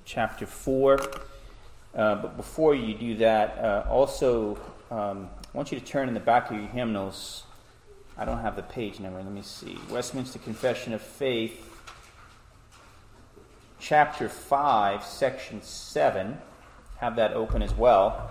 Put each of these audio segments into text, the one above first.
chapter 4. But before you do that, I want you to turn in the back of your hymnals. I don't have the page number. Let me see. Westminster Confession of Faith, chapter 5, section 7. Have that open as well.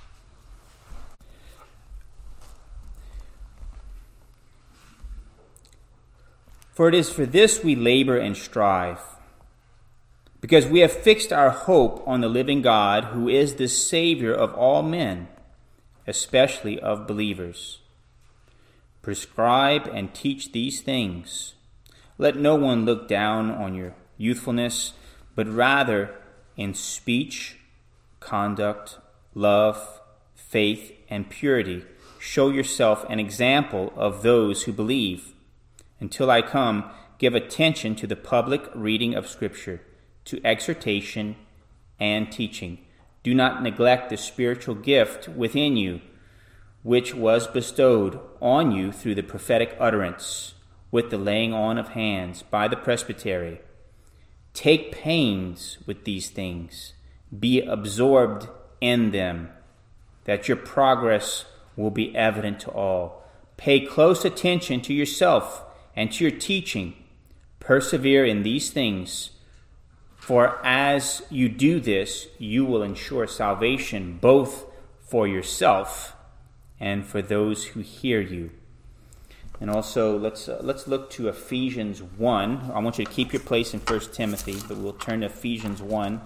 For it is for this we labor and strive, because we have fixed our hope on the living God, who is the Savior of all men, especially of believers. Prescribe and teach these things. Let no one look down on your youthfulness, but rather in speech, conduct, love, faith, and purity, show yourself an example of those who believe. Until I come, give attention to the public reading of Scripture, to exhortation and teaching. Do not neglect the spiritual gift within you, which was bestowed on you through the prophetic utterance, with the laying on of hands by the presbytery. Take pains with these things. Be absorbed in them, that your progress will be evident to all. Pay close attention to yourself and to your teaching. Persevere in these things, for as you do this, you will ensure salvation both for yourself and for those who hear you. And also, let's look to Ephesians 1. I want you to keep your place in 1 Timothy, but we'll turn to Ephesians 1.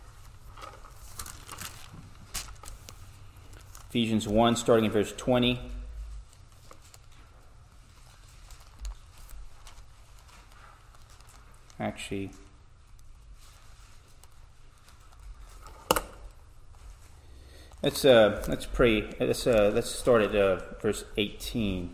Ephesians 1, starting in verse 20. Actually, let's pray. Let's start at verse 18.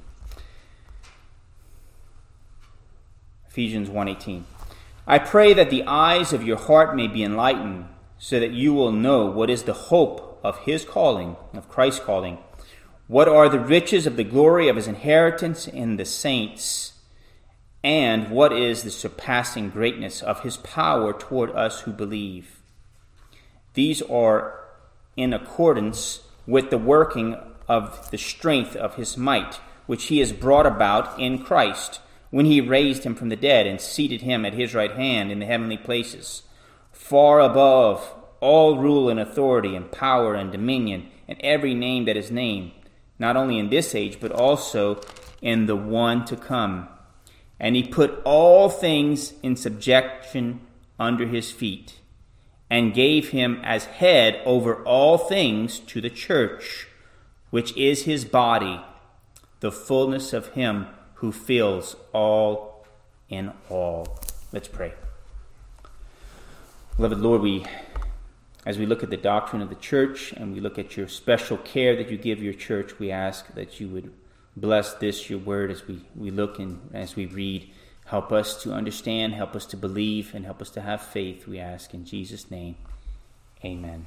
Ephesians 1:18. I pray that the eyes of your heart may be enlightened, so that you will know what is the hope of his calling, of Christ's calling, what are the riches of the glory of his inheritance in the saints, and what is the surpassing greatness of his power toward us who believe. These are in accordance with the working of the strength of his might, which he has brought about in Christ, when he raised him from the dead and seated him at his right hand in the heavenly places, far above all rule and authority and power and dominion and every name that is named, not only in this age, but also in the one to come. And he put all things in subjection under his feet, and gave him as head over all things to the church, which is his body, the fullness of him who fills all in all. Let's pray. Beloved Lord, as we look at the doctrine of the church, and we look at your special care that you give your church, we ask that you would bless this, your word, as we look and as we read. Help us to understand, help us to believe, and help us to have faith, we ask in Jesus' name. Amen.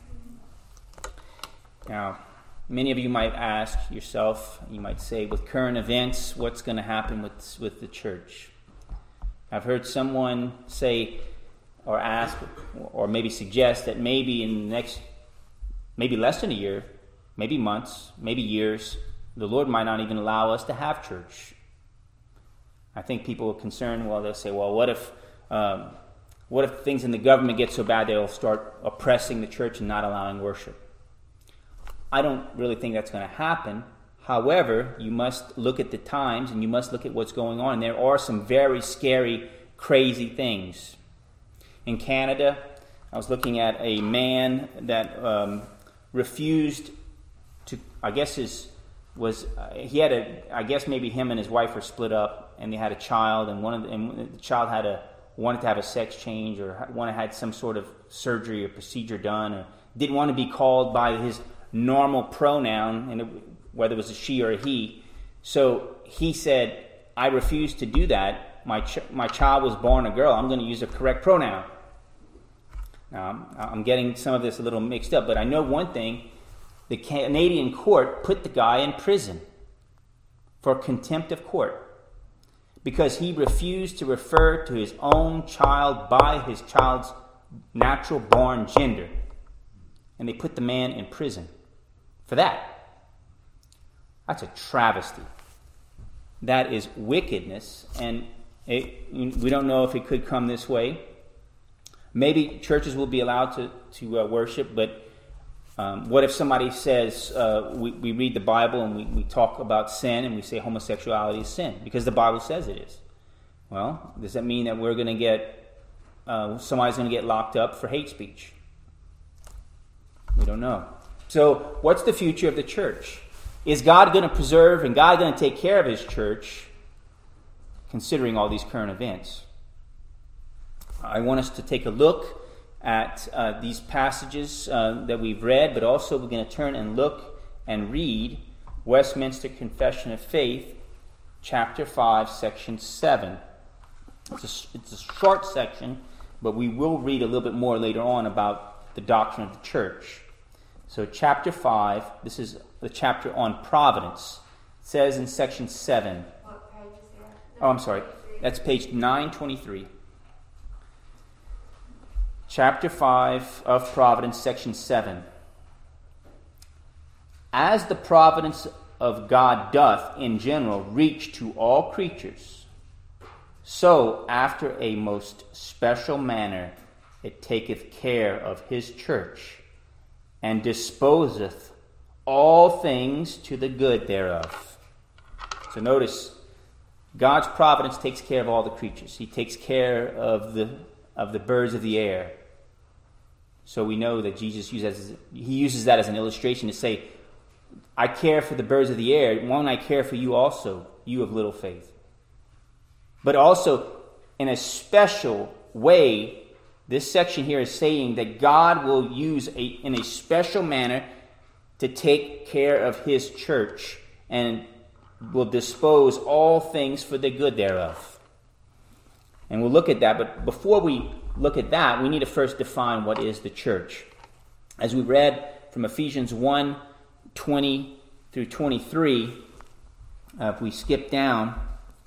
Now, many of you might ask yourself, you might say, with current events, what's going to happen with the church? I've heard someone say or ask or maybe suggest that maybe in the next, maybe less than a year, maybe months, maybe years, the Lord might not even allow us to have church. I think people are concerned, they'll say, what if things in the government get so bad they'll start oppressing the church and not allowing worship? I don't really think that's going to happen. However, you must look at the times and you must look at what's going on. And there are some very scary, crazy things. In Canada, I was looking at a man that refused to, maybe him and his wife were split up, and they had a child, and the child wanted to have a sex change, or had some sort of surgery or procedure done, or didn't want to be called by his normal pronoun, and whether it was a she or a he. So he said, I refuse to do that. My child was born a girl. I'm going to use a correct pronoun. Now, I'm getting some of this a little mixed up, but I know one thing. The Canadian court put the guy in prison for contempt of court because he refused to refer to his own child by his child's natural-born gender. And they put the man in prison for that. That's a travesty. That is wickedness, and we don't know if it could come this way. Maybe churches will be allowed to worship, but what if somebody says, we read the Bible and we talk about sin and we say homosexuality is sin because the Bible says it is? Well, does that mean that we're going to get, somebody's going to get locked up for hate speech? We don't know. So what's the future of the church? Is God going to preserve and God going to take care of his church considering all these current events? I want us to take a look at these passages that we've read, but also we're going to turn and look and read Westminster Confession of Faith, chapter 5, section 7. It's a short section, but we will read a little bit more later on about the doctrine of the church. So chapter 5, this is the chapter on providence. It says in section 7. What page is that? Oh, I'm sorry. That's page 923. Chapter 5 of Providence, section 7. As the providence of God doth in general reach to all creatures, so after a most special manner it taketh care of his church, and disposeth all things to the good thereof. So notice, God's providence takes care of all the creatures. He takes care of the birds of the air. So we know that Jesus uses that as an illustration to say, I care for the birds of the air. Won't I care for you also, you of little faith? But also, in a special way, this section here is saying that God will use in a special manner to take care of his church and will dispose all things for the good thereof. And we'll look at that, but before we look at that, we need to first define what is the church. As we read from Ephesians 1, 20 through 23, if we skip down,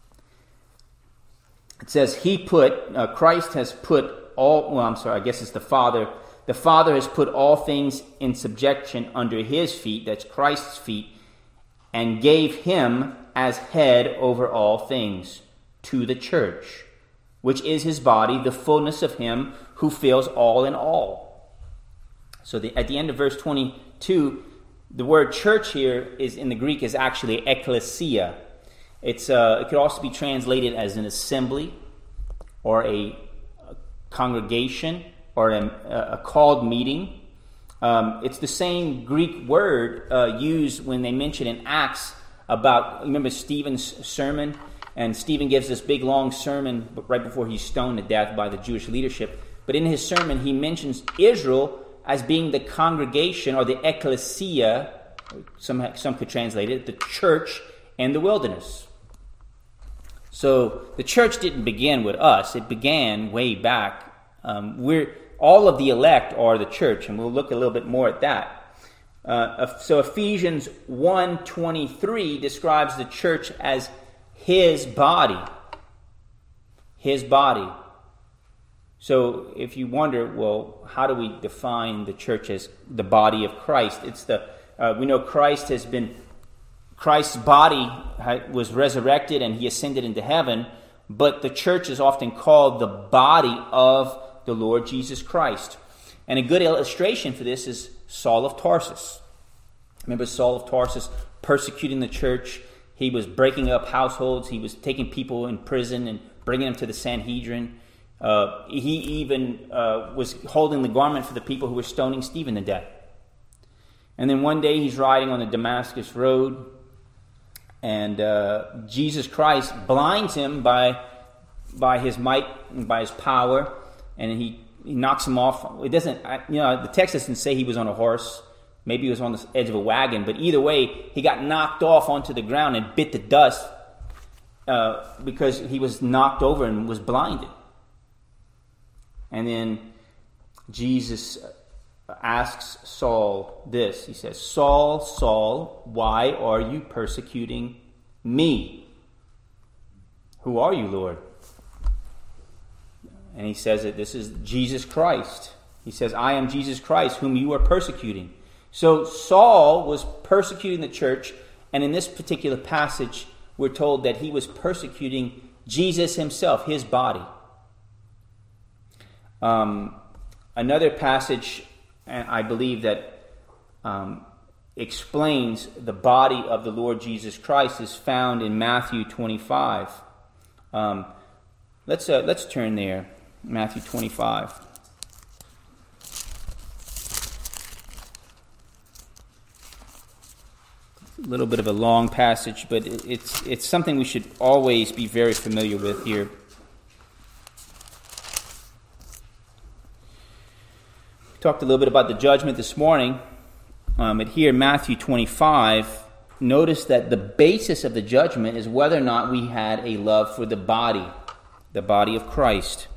it says, Christ has put I guess it's the Father. The Father has put all things in subjection under his feet, that's Christ's feet, and gave him as head over all things to the church, which is his body, the fullness of him who fills all in all. So at the end of verse 22, the word church here is in the Greek is actually ekklesia. It could also be translated as an assembly or a congregation or a called meeting. It's the same Greek word used when they mention in Acts about, remember Stephen's sermon? And Stephen gives this big long sermon right before he's stoned to death by the Jewish leadership. But in his sermon, he mentions Israel as being the congregation or the ekklesia, some could translate it, the church in the wilderness. So the church didn't begin with us. It began way back. All of the elect are the church, and we'll look a little bit more at that. So Ephesians 1:23 describes the church as his body. His body. So if you wonder, well, how do we define the church as the body of Christ? We know Christ's body was resurrected and he ascended into heaven, but the church is often called the body of the Lord Jesus Christ. And a good illustration for this is Saul of Tarsus. Remember Saul of Tarsus persecuting the church? He was breaking up households. He was taking people in prison and bringing them to the Sanhedrin. He even was holding the garment for the people who were stoning Stephen to death. And then one day he's riding on the Damascus road, and Jesus Christ blinds him by his might and by his power, and he knocks him off. It doesn't, the text doesn't say he was on a horse. Maybe he was on the edge of a wagon, but either way, he got knocked off onto the ground and bit the dust because he was knocked over and was blinded. And then Jesus asks Saul this. He says, Saul, Saul, why are you persecuting me? Who are you, Lord? And he says that this is Jesus Christ. He says, I am Jesus Christ, whom you are persecuting. So Saul was persecuting the church, and in this particular passage, we're told that he was persecuting Jesus himself, his body. Another passage, I believe, that explains the body of the Lord Jesus Christ is found in Matthew 25. Let's turn there. Matthew 25. A little bit of a long passage, but it's something we should always be very familiar with here. We talked a little bit about the judgment this morning. But here in Matthew 25, notice that the basis of the judgment is whether or not we had a love for the body of Christ.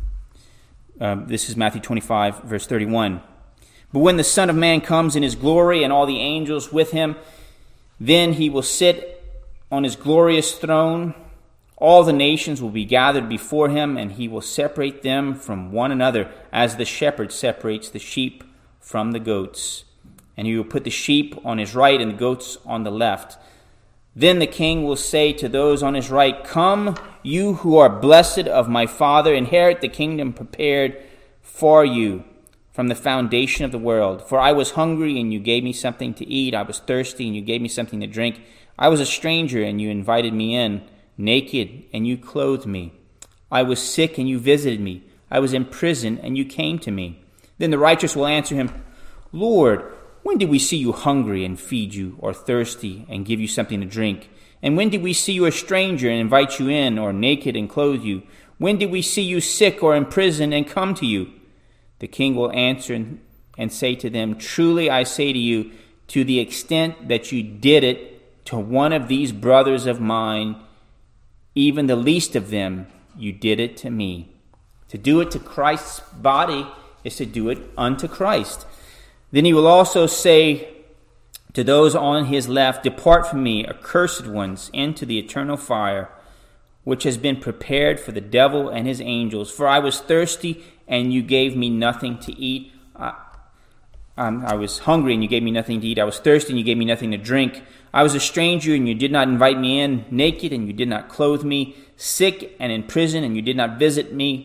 This is Matthew 25, verse 31. But when the Son of Man comes in his glory and all the angels with him, then he will sit on his glorious throne. All the nations will be gathered before him, and he will separate them from one another, as the shepherd separates the sheep from the goats. And he will put the sheep on his right and the goats on the left. Then the king will say to those on his right, Come, you who are blessed of my Father, inherit the kingdom prepared for you from the foundation of the world. For I was hungry, and you gave me something to eat. I was thirsty, and you gave me something to drink. I was a stranger, and you invited me in. Naked, and you clothed me. I was sick, and you visited me. I was in prison, and you came to me. Then the righteous will answer him, Lord, when did we see you hungry and feed you, or thirsty and give you something to drink? And when did we see you a stranger and invite you in, or naked and clothe you? When did we see you sick or in prison and come to you? The king will answer and say to them, Truly I say to you, to the extent that you did it to one of these brothers of mine, even the least of them, you did it to me. To do it to Christ's body is to do it unto Christ. Then he will also say to those on his left, Depart from me, accursed ones, into the eternal fire, which has been prepared for the devil and his angels. For I was thirsty, and you gave me nothing to eat. I was hungry, and you gave me nothing to eat. I was thirsty, and you gave me nothing to drink. I was a stranger, and you did not invite me in. Naked, and you did not clothe me. Sick and in prison, and you did not visit me.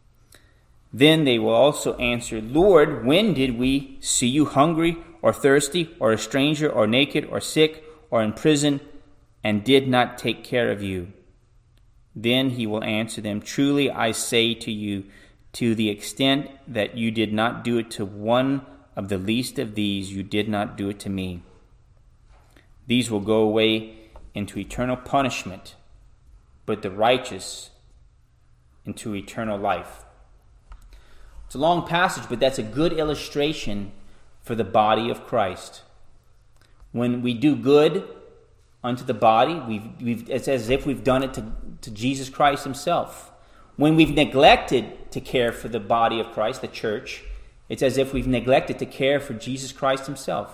Then they will also answer, Lord, when did we see you hungry, or thirsty, or a stranger, or naked, or sick, or in prison, and did not take care of you? Then he will answer them, Truly I say to you, to the extent that you did not do it to one of the least of these, you did not do it to me. These will go away into eternal punishment, but the righteous into eternal life. It's a long passage, but that's a good illustration for the body of Christ. When we do good unto the body, it's as if we've done it to Jesus Christ himself. When we've neglected to care for the body of Christ, the church, it's as if we've neglected to care for Jesus Christ himself.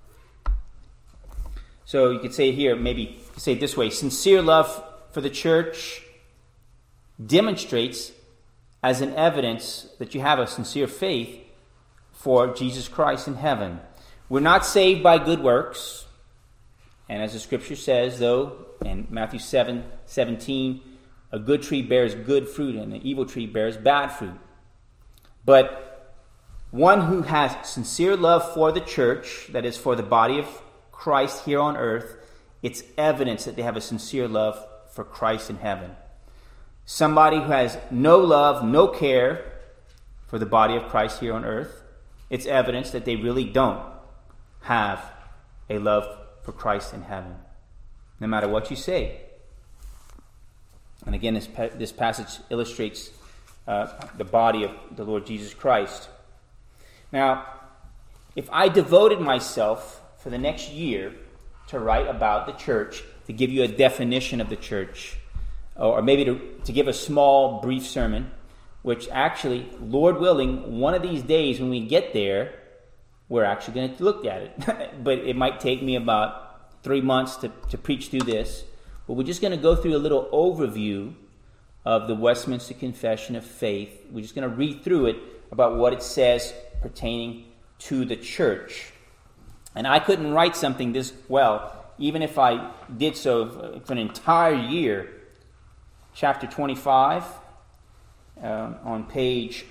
So you could say it here, maybe say it this way. Sincere love for the church demonstrates as an evidence that you have a sincere faith for Jesus Christ in heaven. We're not saved by good works. And as the scripture says, though, in Matthew 7:17, a good tree bears good fruit and an evil tree bears bad fruit. But one who has sincere love for the church, that is for the body of Christ here on earth, it's evidence that they have a sincere love for Christ in heaven. Somebody who has no love, no care for the body of Christ here on earth, it's evidence that they really don't have a love for Christ in heaven, no matter what you say. And again, this passage illustrates the body of the Lord Jesus Christ. Now, if I devoted myself for the next year to write about the church, to give you a definition of the church, or maybe to give a small, brief sermon, which actually, Lord willing, one of these days when we get there, we're actually going to look at it. But it might take me about 3 months to preach through this. But we're just going to go through a little overview of the Westminster Confession of Faith. We're just going to read through it about what it says pertaining to the church. And I couldn't write something this well, even if I did so for an entire year. Chapter 25, on page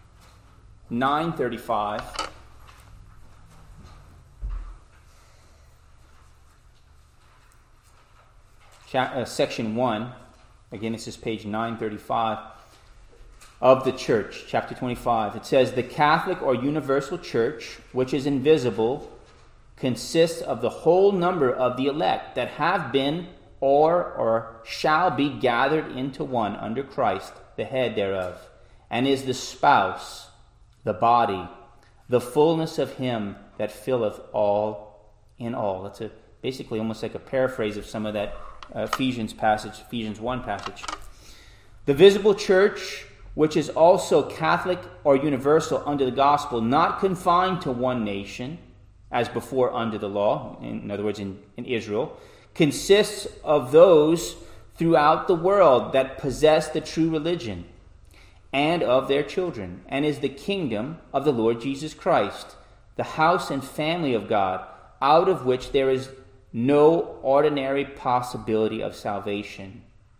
935. Section 1, again this is page 935, of the church, chapter 25. It says, "The Catholic or universal church, which is invisible, consists of the whole number of the elect that have been or shall be gathered into one under Christ, the head thereof, and is the spouse, the body, the fullness of him that filleth all in all." That's basically almost like a paraphrase of some of that Ephesians 1 passage. "The visible church, which is also Catholic or universal under the gospel, not confined to one nation, as before under the law," in other words, in Israel, "consists of those throughout the world that possess the true religion, and of their children, and is the kingdom of the Lord Jesus Christ, the house and family of God, out of which there is no ordinary possibility of salvation.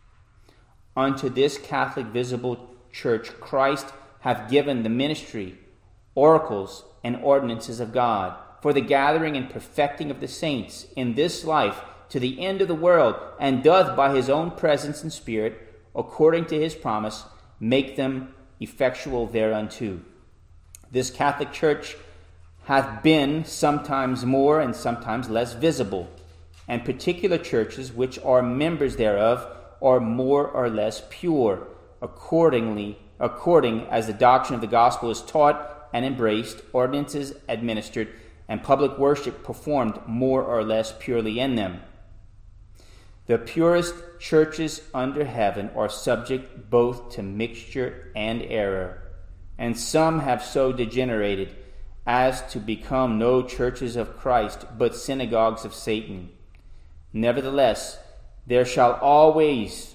Unto this Catholic visible church Christ hath given the ministry, oracles, and ordinances of God, for the gathering and perfecting of the saints in this life to the end of the world, and doth by his own presence and Spirit, according to his promise, make them effectual thereunto. This Catholic Church hath been sometimes more and sometimes less visible, and particular churches which are members thereof are more or less pure, according as the doctrine of the gospel is taught and embraced, ordinances administered, and public worship performed more or less purely in them. The purest churches under heaven are subject both to mixture and error, and some have so degenerated as to become no churches of Christ, but synagogues of Satan. Nevertheless, there shall always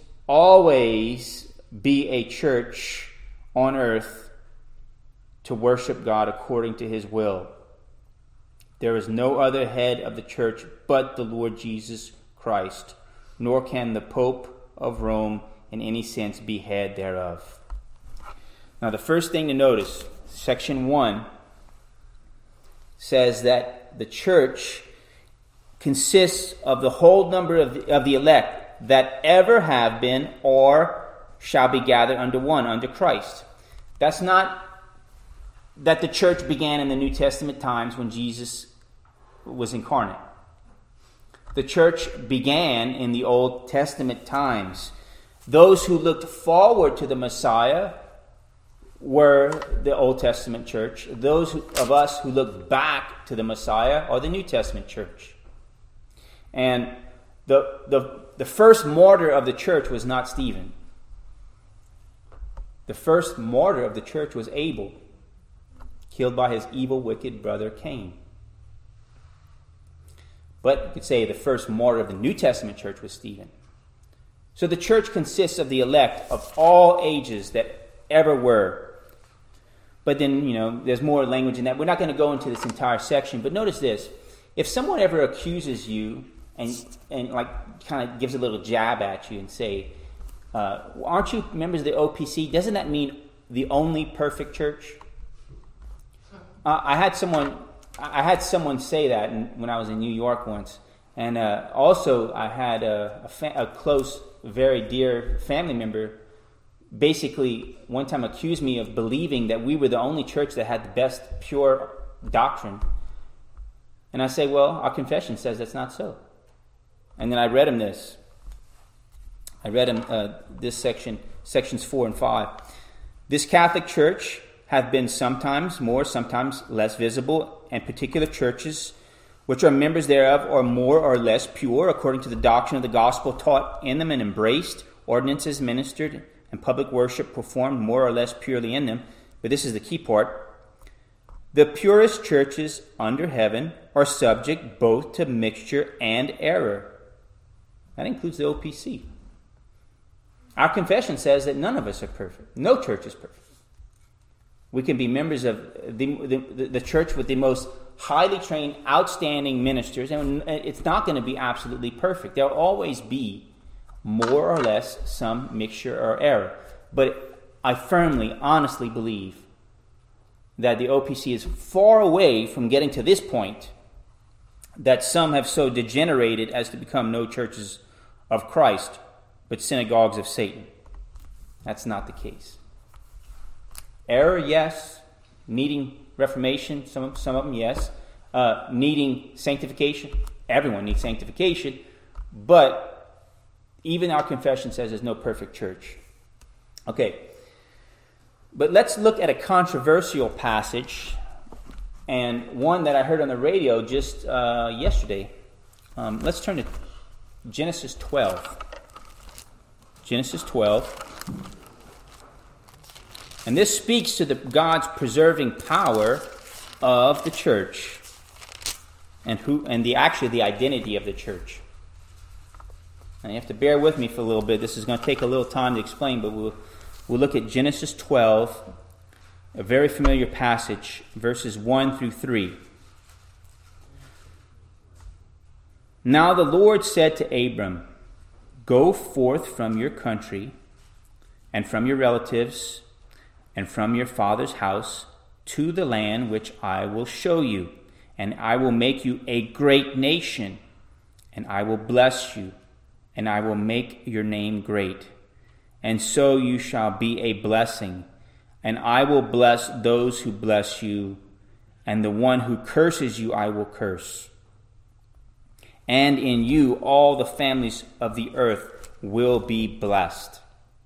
be a church on earth to worship God according to his will. There is no other head of the church but the Lord Jesus Christ, nor can the Pope of Rome in any sense be head thereof." Now, the first thing to notice, section 1 says that the church consists of the whole number of the elect that ever have been or shall be gathered under one, under Christ. That's not that the church began in the New Testament times when Jesus was incarnate. The church began in the Old Testament times. Those who looked forward to the Messiah were the Old Testament church. Those of us who look back to the Messiah are the New Testament church. And the first martyr of the church was not Stephen. The first martyr of the church was Abel, killed by his evil, wicked brother Cain. But you could say the first martyr of the New Testament church was Stephen. So the church consists of the elect of all ages that ever were. But then, there's more language in that. We're not going to go into this entire section, but notice this. If someone ever accuses you and like kind of gives a little jab at you and say, aren't you members of the OPC? Doesn't that mean the only perfect church? I had someone say that when I was in New York once. And also I had a close, very dear family member basically one time accused me of believing that we were the only church that had the best pure doctrine. And I say, well, our confession says that's not so. And then I read him this. I read him this section, sections 4 and 5. "This Catholic Church hath been sometimes more, sometimes less visible, and particular churches which are members thereof are more or less pure, according to the doctrine of the gospel taught in them and embraced, ordinances ministered, and public worship performed more or less purely in them." But this is the key part. "The purest churches under heaven are subject both to mixture and error." That includes the OPC. Our confession says that none of us are perfect. No church is perfect. We can be members of the church with the most highly trained, outstanding ministers, and it's not going to be absolutely perfect. There will always be more or less some mixture or error. But I firmly, honestly believe that the OPC is far away from getting to this point that some have so degenerated as to become no churches of Christ, but synagogues of Satan. That's not the case. Error, yes. Needing reformation, some of them, yes. Needing sanctification, everyone needs sanctification. But even our confession says there's no perfect church. Okay, but let's look at a controversial passage, and one that I heard on the radio just yesterday. Let's turn to Genesis 12. Genesis 12. And this speaks to God's preserving power of the church and the identity of the church. And you have to bear with me for a little bit. This is going to take a little time to explain, but we'll look at Genesis 12, a very familiar passage, verses 1 through 3. Now the Lord said to Abram, "Go forth from your country and from your relatives and from your father's house to the land which I will show you, and I will make you a great nation, and I will bless you, and I will make your name great. And so you shall be a blessing, and I will bless those who bless you, and the one who curses you I will curse. And in you all the families of the earth will be blessed."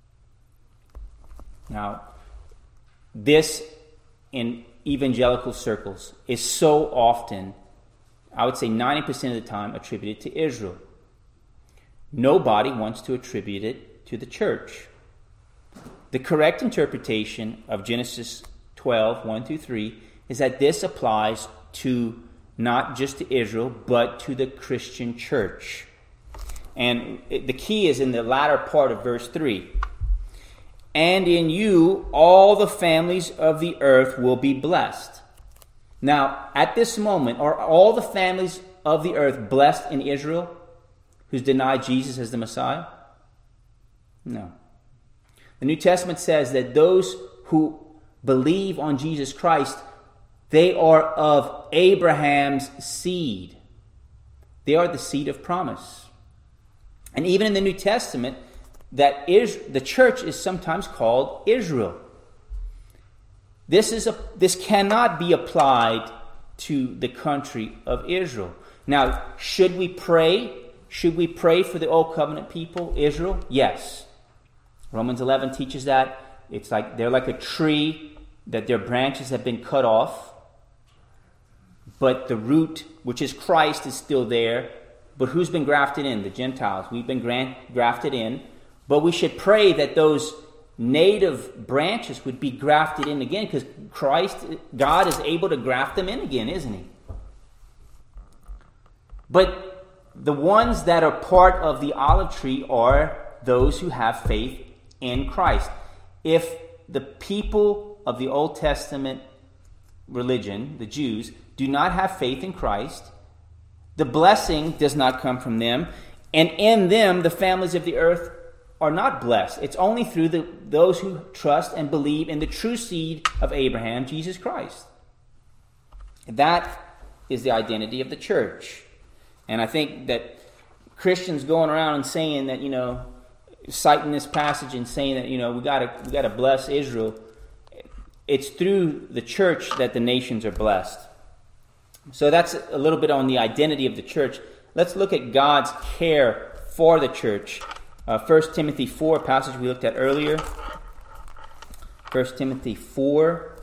Now, this in evangelical circles is so often, I would say 90% of the time, attributed to Israel. Nobody wants to attribute it to the church. The correct interpretation of Genesis 12, 1 through 3, is that this applies to not just to Israel, but to the Christian church. And the key is in the latter part of verse 3. And in you all the families of the earth will be blessed. Now, at this moment, are all the families of the earth blessed in Israel who's denied Jesus as the Messiah? No. The New Testament says that those who believe on Jesus Christ, they are of Abraham's seed. They are the seed of promise. And even in the New Testament, the church is sometimes called Israel. This cannot be applied to the country of Israel. Now, should we pray? Should we pray for the Old Covenant people, Israel? Yes. Romans 11 teaches that. It's like they're like a tree, that their branches have been cut off, but the root, which is Christ, is still there. But who's been grafted in? The Gentiles. We've been grafted in. But we should pray that those native branches would be grafted in again, because God is able to graft them in again, isn't he? But the ones that are part of the olive tree are those who have faith in Christ. If the people of the Old Testament religion, the Jews, do not have faith in Christ, the blessing does not come from them, and in them the families of the earth are not blessed. It's only through those who trust and believe in the true seed of Abraham, Jesus Christ. That is the identity of the church. And I think that Christians going around and saying that, citing this passage and saying that, we got to bless Israel, it's through the church that the nations are blessed. So that's a little bit on the identity of the church. Let's look at God's care for the church. 1 Timothy 4, a passage we looked at earlier. 1 Timothy 4,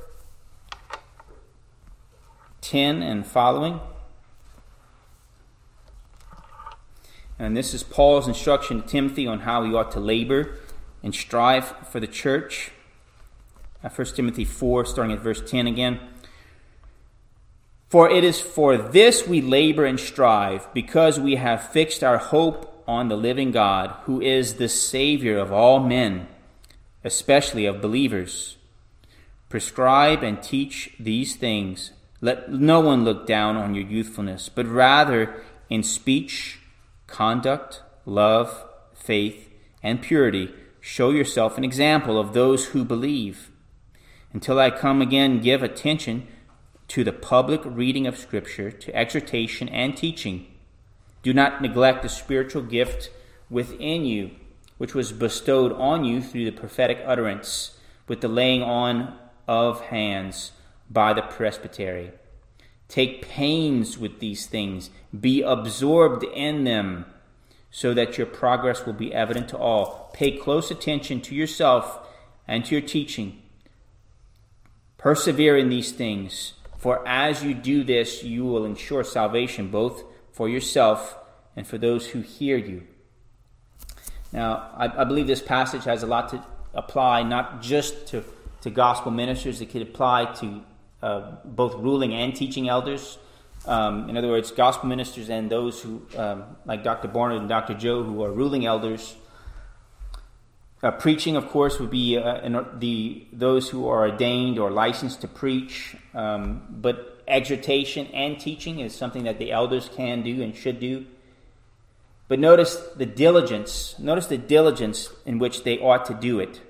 10 and following. And this is Paul's instruction to Timothy on how he ought to labor and strive for the church. 1 Timothy 4, starting at verse 10 again. "For it is for this we labor and strive, because we have fixed our hope on the living God, who is the Savior of all men, especially of believers. Prescribe and teach these things. Let no one look down on your youthfulness, but rather in speech, conduct, love, faith, and purity, show yourself an example of those who believe. Until I come again, give attention to the public reading of Scripture, to exhortation and teaching. Do not neglect the spiritual gift within you, which was bestowed on you through the prophetic utterance, with the laying on of hands by the presbytery. Take pains with these things. Be absorbed in them, so that your progress will be evident to all. Pay close attention to yourself and to your teaching. Persevere in these things, for as you do this, you will ensure salvation both for yourself and for those who hear you. Now, I believe this passage has a lot to apply, not just to gospel ministers. It could apply to both ruling and teaching elders. In other words, gospel ministers and those who, like Dr. Barnard and Dr. Joe, who are ruling elders. Preaching, of course, would be those who are ordained or licensed to preach. But exhortation and teaching is something that the elders can do and should do. But notice the diligence. Notice the diligence in which they ought to do it.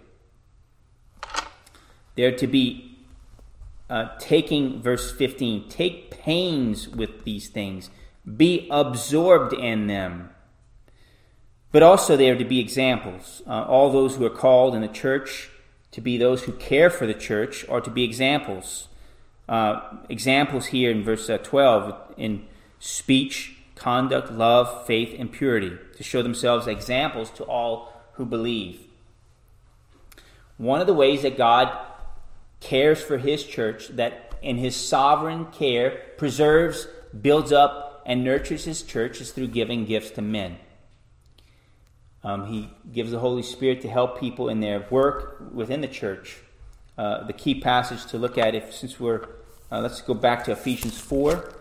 They're to be taking, verse 15, take pains with these things. Be absorbed in them. But also they are to be examples. All those who are called in the church to be those who care for the church are to be examples. Examples here in verse 12 in speech, conduct, love, faith, and purity, to show themselves examples to all who believe. One of the ways that God cares for his church, that in his sovereign care preserves, builds up, and nurtures his church, is through giving gifts to men. He gives the Holy Spirit to help people in their work within the church. The key passage to look at, let's go back to Ephesians 4.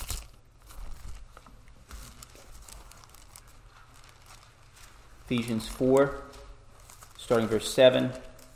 Ephesians 4, starting verse 7.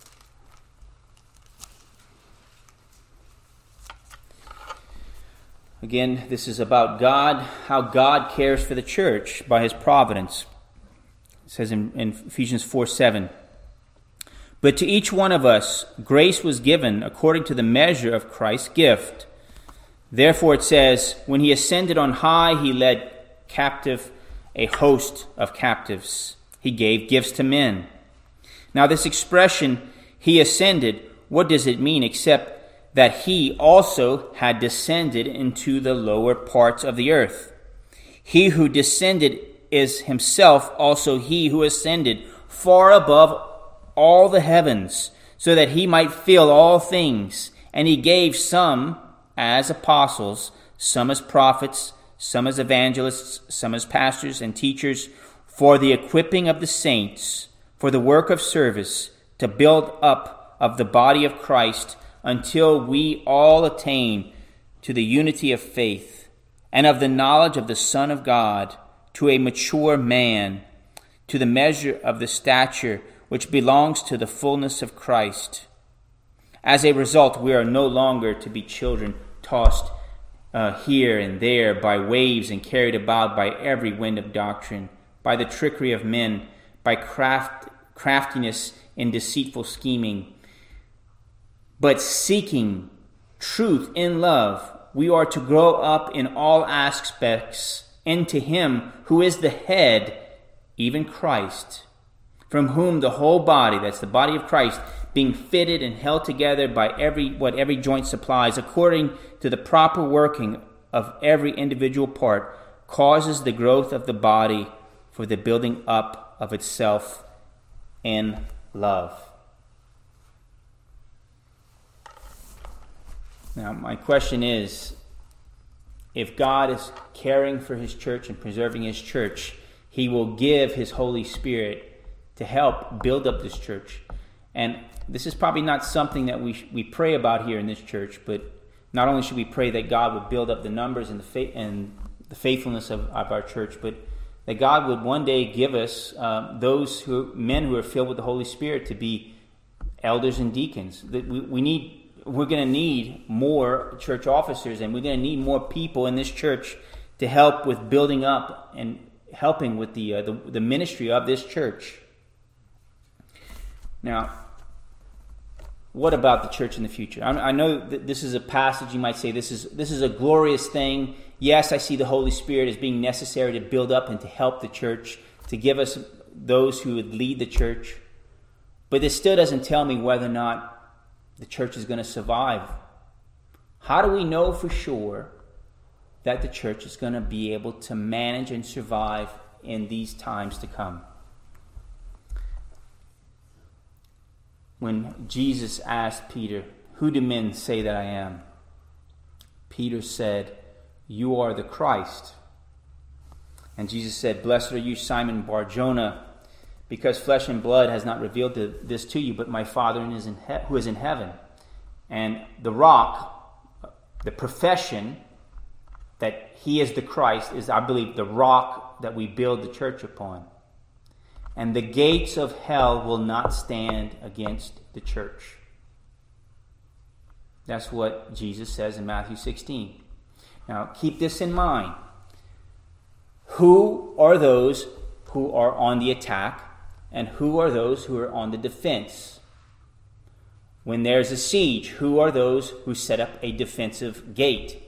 Again, this is about God, how God cares for the church by his providence. It says in Ephesians 4:7, but to each one of us grace was given according to the measure of Christ's gift. Therefore it says, when he ascended on high, he led captive a host of captives. He gave gifts to men. Now this expression, he ascended, what does it mean except that he also had descended into the lower parts of the earth? He who descended is himself also he who ascended far above all the heavens, so that he might fill all things. And he gave some as apostles, some as prophets, some as evangelists, some as pastors and teachers, for the equipping of the saints, for the work of service, to build up of the body of Christ, until we all attain to the unity of faith and of the knowledge of the Son of God, to a mature man, to the measure of the stature which belongs to the fullness of Christ. As a result, we are no longer to be children tossed here and there by waves and carried about by every wind of doctrine, by the trickery of men, by craftiness in deceitful scheming. But seeking truth in love, we are to grow up in all aspects into him who is the head, even Christ, from whom the whole body, that's the body of Christ, being fitted and held together by every joint supplies, according to the proper working of every individual part, causes the growth of the body for the building up of itself in love. Now, my question is, if God is caring for his church and preserving his church, he will give his Holy Spirit to help build up this church. And this is probably not something that we pray about here in this church, but not only should we pray that God would build up the numbers and the faithfulness of our church, but that God would one day give us men who are filled with the Holy Spirit to be elders and deacons. That we're going to need more church officers, and we're going to need more people in this church to help with building up and helping with the ministry of this church. Now, what about the church in the future? I know that this is a passage you might say this is a glorious thing. Yes, I see the Holy Spirit as being necessary to build up and to help the church, to give us those who would lead the church. But this still doesn't tell me whether or not the church is going to survive. How do we know for sure that the church is going to be able to manage and survive in these times to come? When Jesus asked Peter, "Who do men say that I am?" Peter said, "You are the Christ." And Jesus said, "Blessed are you, Simon Bar-Jonah, because flesh and blood has not revealed this to you, but my Father who is in heaven." And the rock, the profession that he is the Christ, is, I believe, the rock that we build the church upon. And the gates of hell will not stand against the church. That's what Jesus says in Matthew 16. Now, keep this in mind. Who are those who are on the attack, and who are those who are on the defense? When there's a siege, who are those who set up a defensive gate?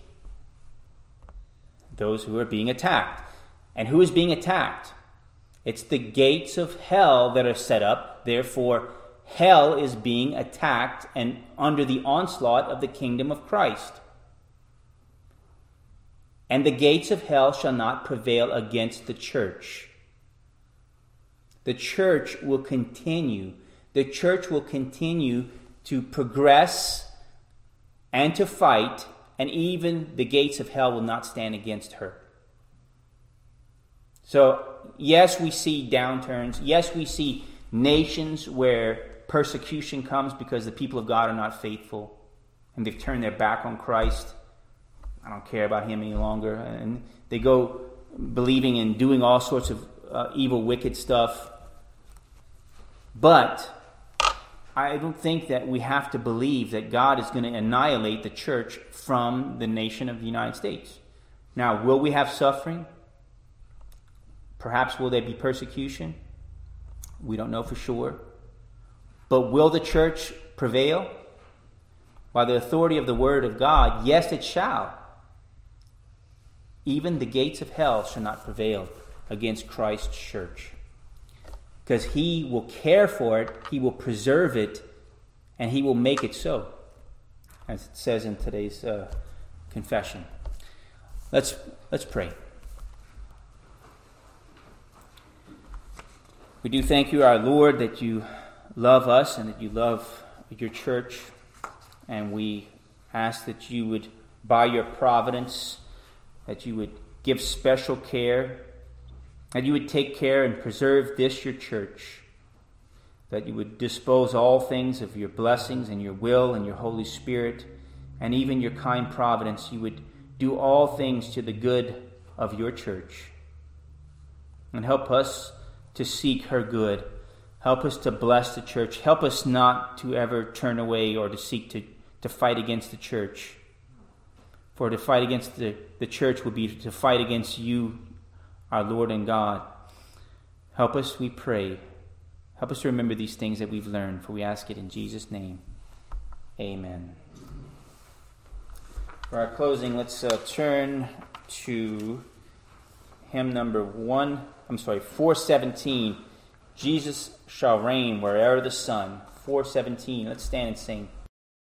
Those who are being attacked. And who is being attacked? It's the gates of hell that are set up. Therefore, hell is being attacked and under the onslaught of the kingdom of Christ. And the gates of hell shall not prevail against the church. The church will continue. The church will continue to progress and to fight, and even the gates of hell will not stand against her. So, yes, we see downturns. Yes, we see nations where persecution comes because the people of God are not faithful and they've turned their back on Christ. I don't care about him any longer. And they go believing and doing all sorts of evil, wicked stuff. But I don't think that we have to believe that God is going to annihilate the church from the nation of the United States. Now, will we have suffering? Perhaps will there be persecution? We don't know for sure. But will the church prevail? By the authority of the word of God, yes, it shall. Even the gates of hell shall not prevail against Christ's church. Because he will care for it, he will preserve it, and he will make it so, as it says in today's confession. Let's pray. We do thank you, our Lord, that you love us and that you love your church. And we ask that you would, by your providence, that you would give special care, that you would take care and preserve this, your church, that you would dispose all things of your blessings and your will and your Holy Spirit, and even your kind providence. You would do all things to the good of your church. And help us to seek her good. Help us to bless the church. Help us not to ever turn away or to seek to fight against the church. For to fight against the church would be to fight against you, our Lord and God. Help us, we pray. Help us to remember these things that we've learned, for we ask it in Jesus' name. Amen. For our closing, let's turn to hymn number 417. Jesus shall reign where'er the sun. 417. Let's stand and sing.